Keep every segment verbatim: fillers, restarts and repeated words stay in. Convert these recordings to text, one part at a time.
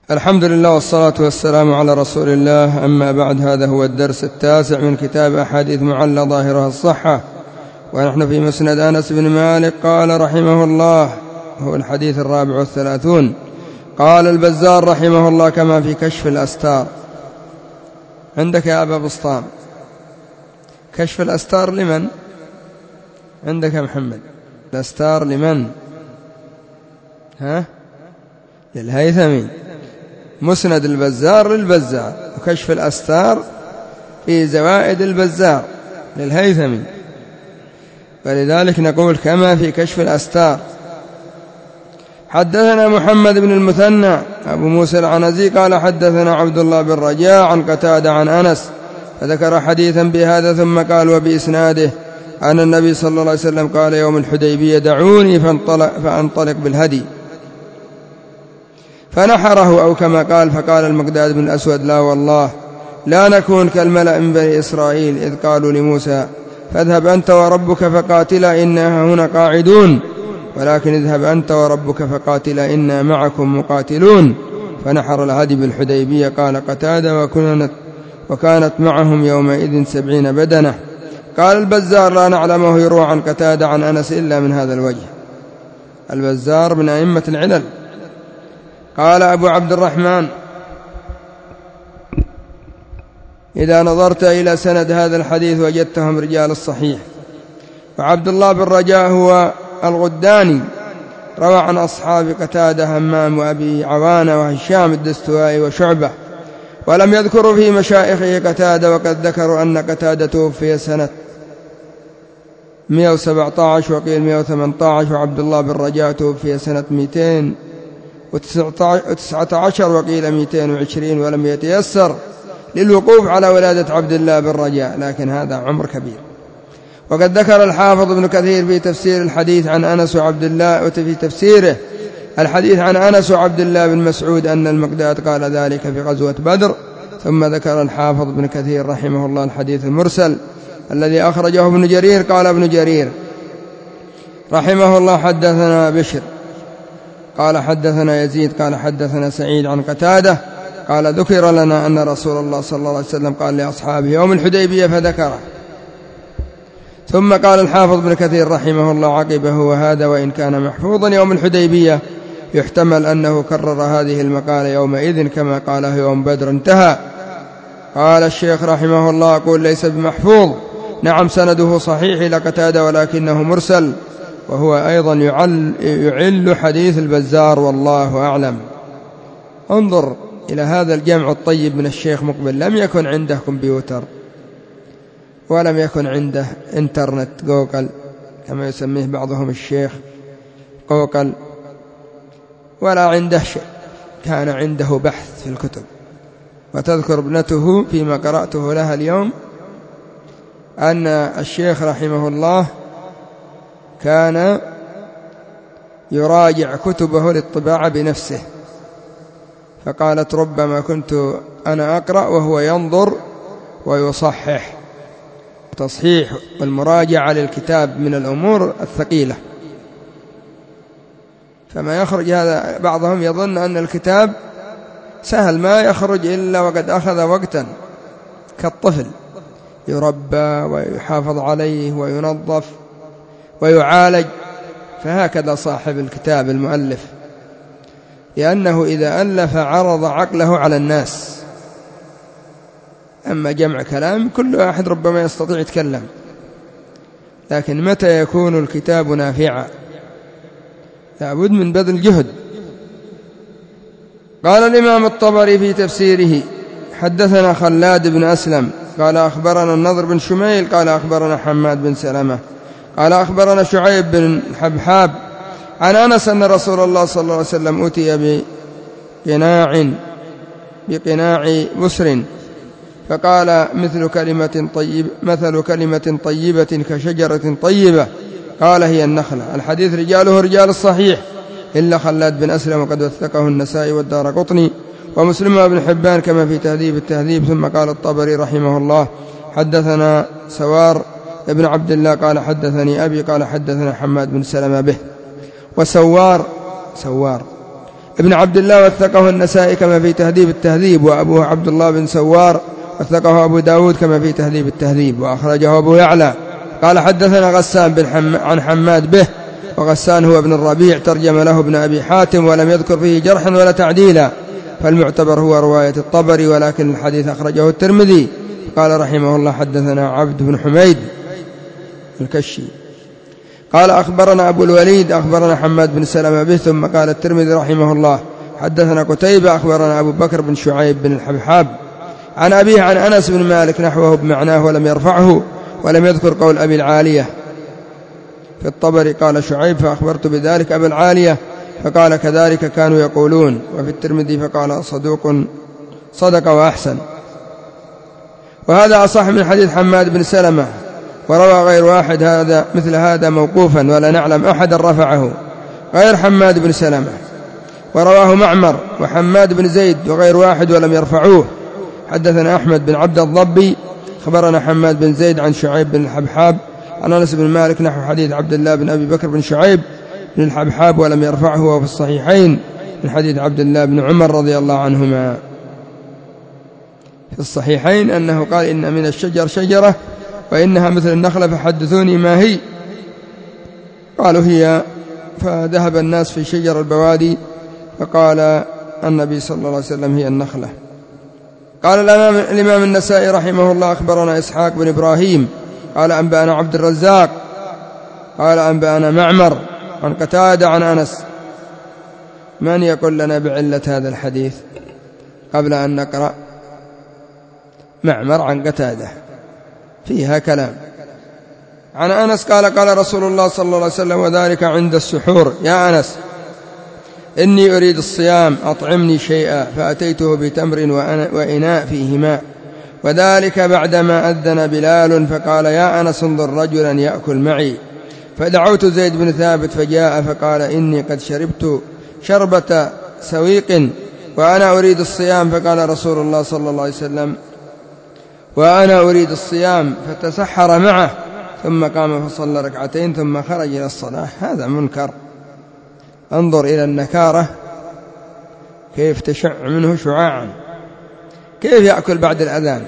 الحمد لله والصلاة والسلام على رسول الله. أما بعد، هذا هو الدرس التاسع من كتاب أحاديث معلى ظاهرها الصحة، ونحن في مسند أنس بن مالك. قال رحمه الله، هو الحديث الرابع والثلاثون. قال البزار رحمه الله كما في كشف الأستار. عندك يا أبا بسطام كشف الأستار لمن؟ عندك يا محمد الأستار لمن؟ ها؟ للهيثمي. مسند البزار للبزار، وكشف الأستار في زوائد البزار للهيثمي، فلذلك نقول كما في كشف الأستار. حدثنا محمد بن المثنى أبو موسى العنزي قال حدثنا عبد الله بن رجاء عن قتادة عن أنس، فذكر حديثا بهذا ثم قال وبإسناده أن النبي صلى الله عليه وسلم قال يوم الحديبية دعوني فانطلق, فانطلق بالهدي فنحره، أو كما قال. فقال المقداد بن الأسود لا والله لا نكون كالملأ من بني إسرائيل إذ قالوا لموسى فاذهب أنت وربك فقاتلا إنا هنا قاعدون، ولكن اذهب أنت وربك فقاتلا إنا معكم مقاتلون. فنحر الهدي بالحديبية. قال قتادة وكانت, وكانت معهم يومئذ سبعين بدنة. قال البزار لا نعلمه يروى عن قتادة عن أنس إلا من هذا الوجه. البزار من أئمة العلل. قال أبو عبد الرحمن إذا نظرت إلى سند هذا الحديث وجدتهم رجال الصحيح. وعبد الله بن رجاء هو الغداني، روى عن أصحاب قتادة همام وأبي عوانة وهشام الدستوائي وشعبة، ولم يذكروا في مشايخه قتادة، وقد ذكروا أن قتادة توفي سنة مئة وسبعة عشر وقيل مئة وثمانية عشر، وعبد الله بن رجاء توفي سنة مئتين وتسعة عشر وقيل مئتين وعشرين، ولم يتيسر للوقوف على ولادة عبد الله بن رجاء، لكن هذا عمر كبير. وقد ذكر الحافظ ابن كثير في تفسير الحديث عن أنس وعبد الله، وفي تفسيره الحديث عن أنس وعبد الله بن مسعود أن المقداد قال ذلك في غزوة بدر. ثم ذكر الحافظ ابن كثير رحمه الله الحديث المرسل الذي أخرجه ابن جرير. قال ابن جرير رحمه الله حدثنا بشر قال حدثنا يزيد قال حدثنا سعيد عن قتادة قال ذكر لنا أن رسول الله صلى الله عليه وسلم قال لأصحابه يوم الحديبية فذكره. ثم قال الحافظ ابن كثير رحمه الله عقبه وهذا وإن كان محفوظا يوم الحديبية يحتمل أنه كرر هذه المقالة يومئذ كما قاله يوم بدر. انتهى. قال الشيخ رحمه الله أقول ليس بمحفوظ، نعم سنده صحيح إلى قتادة ولكنه مرسل، وهو أيضا يعل, يعل حديث البزار والله أعلم. انظر إلى هذا الجمع الطيب من الشيخ مقبل. لم يكن عنده كمبيوتر، ولم يكن عنده انترنت جوجل كما يسميه بعضهم الشيخ جوجل، ولا عنده شيء، كان عنده بحث في الكتب. وتذكر ابنته فيما قرأته لها اليوم أن الشيخ رحمه الله كان يراجع كتبه للطباعة بنفسه، فقالت ربما كنت أنا أقرأ وهو ينظر ويصحح. تصحيح والمراجعة للكتاب من الأمور الثقيلة، فما يخرج هذا بعضهم يظن أن الكتاب سهل، ما يخرج إلا وقد أخذ وقتا، كالطفل يربى ويحافظ عليه وينظف ويعالج. فهكذا صاحب الكتاب المؤلف، لأنه إذا ألف عرض عقله على الناس. أما جمع كلام كل أحد ربما يستطيع يتكلم، لكن متى يكون الكتاب نافعا؟ لابد من بذل جهد. قال الإمام الطبري في تفسيره حدثنا خلاد بن أسلم قال أخبرنا النضر بن شميل قال أخبرنا حماد بن سلمة قال أخبرنا شعيب بن حبحاب عن أنس أن رسول الله صلى الله عليه وسلم أتي بقناع بقناع بسر فقال مثل كلمة طيب مثل كلمة طيبة كشجرة طيبة، قال هي النخلة. الحديث رجاله رجال الصحيح إلا خلاد بن أسلم، وقد وثقه النسائي والدارقطني ومسلم وابن حبان كما في تهذيب التهذيب. ثم قال الطبري رحمه الله حدثنا سوار ابن عبد الله قال حدثني أبي قال حدثنا حماد بن سلمة به. وسوار سوار ابن عبد الله وثقه النسائي كما في تهذيب التهذيب، وأبوه عبد الله بن سوار وثقه أبو داود كما في تهذيب التهذيب، وأخرجه أبو يعلى. قال حدثنا غسان بن حم... عن حماد به، وغسان هو ابن الربيع، ترجم له ابن أبي حاتم ولم يذكر فيه جرحا ولا تعديلا، فالمعتبر هو رواية الطبري، ولكن الحديث أخرجه الترمذي. قال رحمه الله حدثنا عبد بن حميد الكشي قال أخبرنا أبو الوليد أخبرنا حماد بن سلمة به، ثم قال الترمذي رحمه الله حدثنا قتيبة أخبرنا أبو بكر بن شعيب بن الحبحاب عن أبيه عن أنس بن مالك نحوه بمعناه ولم يرفعه، ولم يذكر قول أبي العالية. في الطبري قال شعيب فأخبرت بذلك أبي العالية فقال كذلك كانوا يقولون، وفي الترمذي فقال صدوق صدق وأحسن. وهذا أصح من حديث حماد بن سلمة، وروى غير واحد هذا مثل هذا موقوفا، ولا نعلم أحدا رفعه غير حماد بن سلمة. ورواه معمر وحماد بن زيد وغير واحد ولم يرفعوه. حدثنا أحمد بن عبد الضبي خبرنا حماد بن زيد عن شعيب بن الحبحاب عن أنس بن مالك نحو حديث عبد الله بن أبي بكر بن شعيب بن الحبحاب ولم يرفعه، وفي الصحيحين من حديث عبد الله بن عمر رضي الله عنهما في الصحيحين أنه قال إن من الشجر شجرة وإنها مثل النخلة فحدثوني ما هي، قالوا هي، فذهب الناس في شجر البوادي فقال النبي صلى الله عليه وسلم هي النخلة. قال الإمام, الإمام النسائي رحمه الله أخبرنا إسحاق بن إبراهيم قال أنبأنا عبد الرزاق قال أنبأنا معمر عن قتادة عن أنس. من يقول لنا بعلة هذا الحديث قبل أن نقرأ؟ معمر عن قتادة فيها كلام. عن أنس قال قال رسول الله صلى الله عليه وسلم وذلك عند السحور يا أنس إني أريد الصيام أطعمني شيئا، فأتيته بتمر وإناء فيه ماء، وذلك بعدما أذن بلال، فقال يا أنس انظر رجلا يأكل معي، فدعوت زيد بن ثابت فجاء فقال إني قد شربت شربة سويق وأنا أريد الصيام، فقال رسول الله صلى الله عليه وسلم وأنا أريد الصيام، فتسحر معه ثم قام فصلى ركعتين ثم خرج إلى الصلاة. هذا منكر، انظر إلى النكارة كيف تشع منه شعاعا، كيف يأكل بعد الأذان.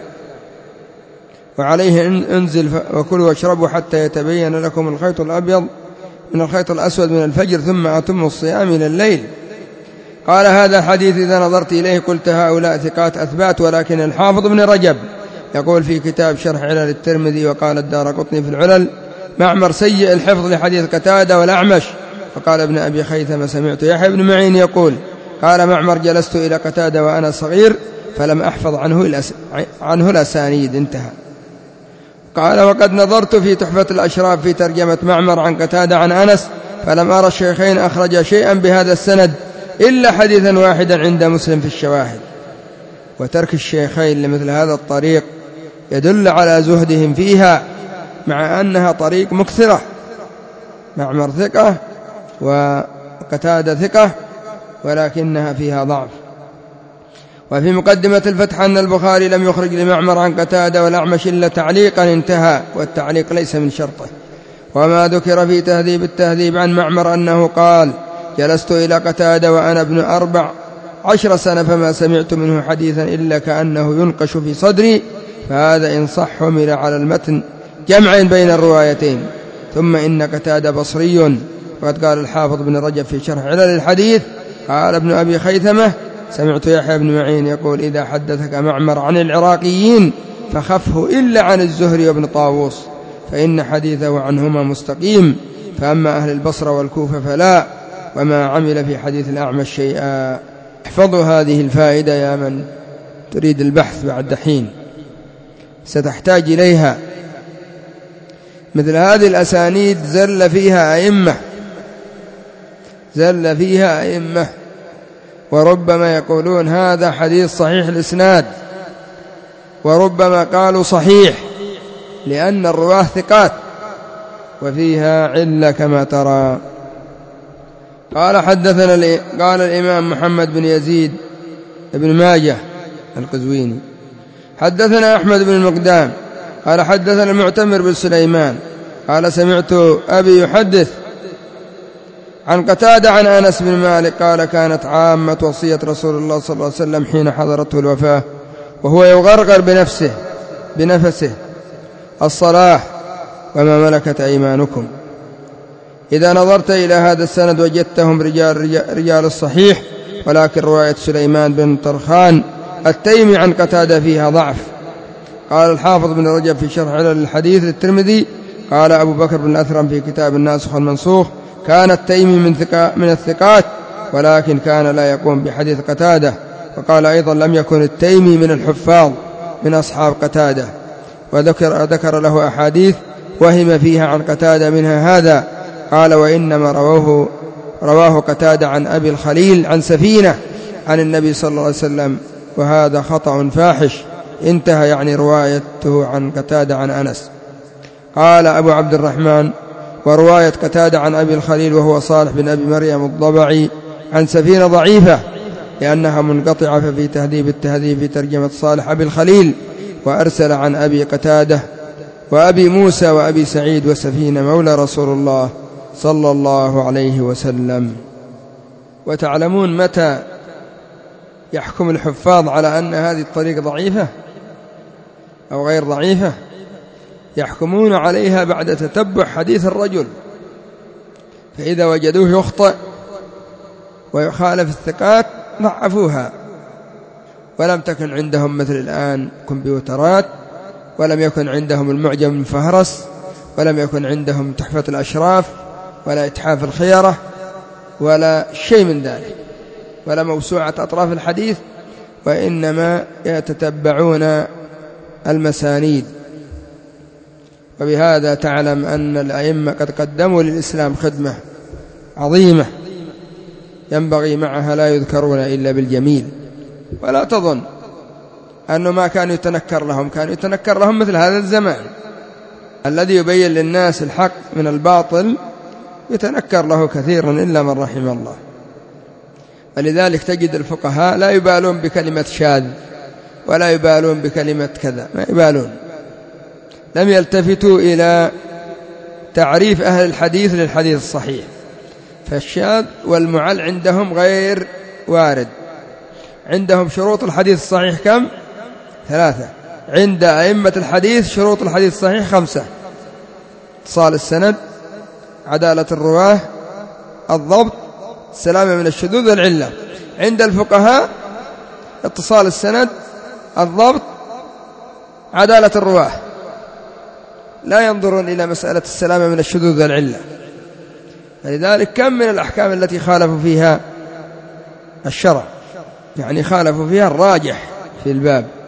وعليه انزل وكلوا واشربوا حتى يتبين لكم الخيط الأبيض من الخيط الأسود من الفجر ثم أتموا الصيام إلى الليل. قال هذا حديث إذا نظرت إليه قلت هؤلاء ثقات أثبات، ولكن الحافظ ابن رجب يقول في كتاب شرح علل الترمذي وقال الدارقطني في العلل معمر سيء الحفظ لحديث قتادة والأعمش. فقال ابن أبي خيثمة سمعت يحيى بن معين يقول قال معمر جلست إلى قتادة وأنا صغير فلم أحفظ عنه الأس... عنه الأسانيد. انتهى. قال وقد نظرت في تحفة الأشراف في ترجمة معمر عن قتادة عن أنس فلم أرى الشيخين أخرج شيئا بهذا السند إلا حديثا واحدا عند مسلم في الشواهد. وترك الشيخين لمثل هذا الطريق يدل على زهدهم فيها، مع أنها طريق مكثرة. معمر ثقة وقتادة ثقة ولكنها فيها ضعف. وفي مقدمة الفتح أن البخاري لم يخرج لمعمر عن قتادة والأعمش إلا تعليقا انتهى، والتعليق ليس من شرطه. وما ذكر في تهذيب التهذيب عن معمر أنه قال جلست إلى قتادة وأنا ابن أربع عشر سنة فما سمعت منه حديثا إلا كأنه ينقش في صدري، فهذا إن صح حمل على المتن جمع بين الروايتين. ثم إن قتادة بصري، وقد قال الحافظ بن رجب في شرح علل الحديث قال ابن أبي خيثمة سمعت يحيى بن معين يقول إذا حدثك معمر عن العراقيين فخفه إلا عن الزهري وابن طاووس فإن حديثه عنهما مستقيم، فأما أهل البصرة والكوفة فلا، وما عمل في حديث الأعمش شيئا. احفظوا هذه الفائدة يا من تريد البحث بعد حين ستحتاج إليها. مثل هذه الأسانيد زل فيها أئمة زل فيها أئمة وربما يقولون هذا حديث صحيح الإسناد، وربما قالوا صحيح لأن الرواه ثقات وفيها علة كما ترى. قال حدثنا قال الإمام محمد بن يزيد بن ماجه القزويني حدثنا أحمد بن المقدام قال حدثنا المعتمر بن سليمان قال سمعت أبي يحدث عن قتادة عن أنس بن مالك قال كانت عامة وصية رسول الله صلى الله عليه وسلم حين حضرته الوفاة وهو يغرغر بنفسه بنفسه الصلاح وما ملكت أيمانكم. إذا نظرت إلى هذا السند وجدتهم رجال, رجال الصحيح، ولكن رواية سليمان بن طرخان التيمي عن قتادة فيها ضعف. قال الحافظ بن رجب في شرح علل الحديث للترمذي قال أبو بكر بن أثرم في كتاب الناسخ والمنسوخ كان التيمي من, من الثقات ولكن كان لا يقوم بحديث قتادة. وقال أيضا لم يكن التيمي من الحفاظ من أصحاب قتادة، وذكر ذكر له أحاديث وهم فيها عن قتادة منها هذا. قال وإنما رواه رواه قتادة عن أبي الخليل عن سفينة عن النبي صلى الله عليه وسلم، وهذا خطأ فاحش. انتهى يعني روايته عن قتادة عن أنس. قال أبو عبد الرحمن ورواية قتادة عن أبي الخليل وهو صالح بن أبي مريم الضبعي عن سفينة ضعيفة لأنها منقطعة، ففي تهذيب التهذيب في ترجمة صالح أبي الخليل وأرسل عن أبي قتادة وأبي موسى وأبي سعيد وسفينة مولى رسول الله صلى الله عليه وسلم. وتعلمون متى يحكم الحفاظ على أن هذه الطريقة ضعيفة أو غير ضعيفة؟ يحكمون عليها بعد تتبع حديث الرجل، فإذا وجدوه يخطئ ويخالف الثقات ضعفوها. ولم تكن عندهم مثل الآن كمبيوترات، ولم يكن عندهم المعجم المفهرس، ولم يكن عندهم تحفة الأشراف ولا إتحاف الخيرة ولا شيء من ذلك، ولا موسوعة أطراف الحديث، وإنما يتتبعون المسانيد. وبهذا تعلم أن الأئمة قد قدموا للإسلام خدمة عظيمة ينبغي معها لا يذكرون إلا بالجميل. ولا تظن أنه ما كانوا يتنكر لهم، كانوا يتنكر لهم مثل هذا الزمان الذي يبين للناس الحق من الباطل، يتنكر له كثيرا إلا من رحم الله. ولذلك تجد الفقهاء لا يبالون بكلمة شاذ ولا يبالون بكلمة كذا، ما يبالون. لم يلتفتوا إلى تعريف أهل الحديث للحديث الصحيح، فالشاذ والمعل عندهم غير وارد. عندهم شروط الحديث الصحيح كم؟ ثلاثة. عند أئمة الحديث شروط الحديث الصحيح خمسة: اتصال السند، عدالة الرواه، الضبط، السلامة من الشذوذ والعلة. عند الفقهاء اتصال السند، الضبط، عدالة الرواه، لا ينظرون إلى مسألة السلامة من الشذوذ والعلة. فلذلك كم من الأحكام التي خالفوا فيها الشرع، يعني خالفوا فيها الراجح في الباب.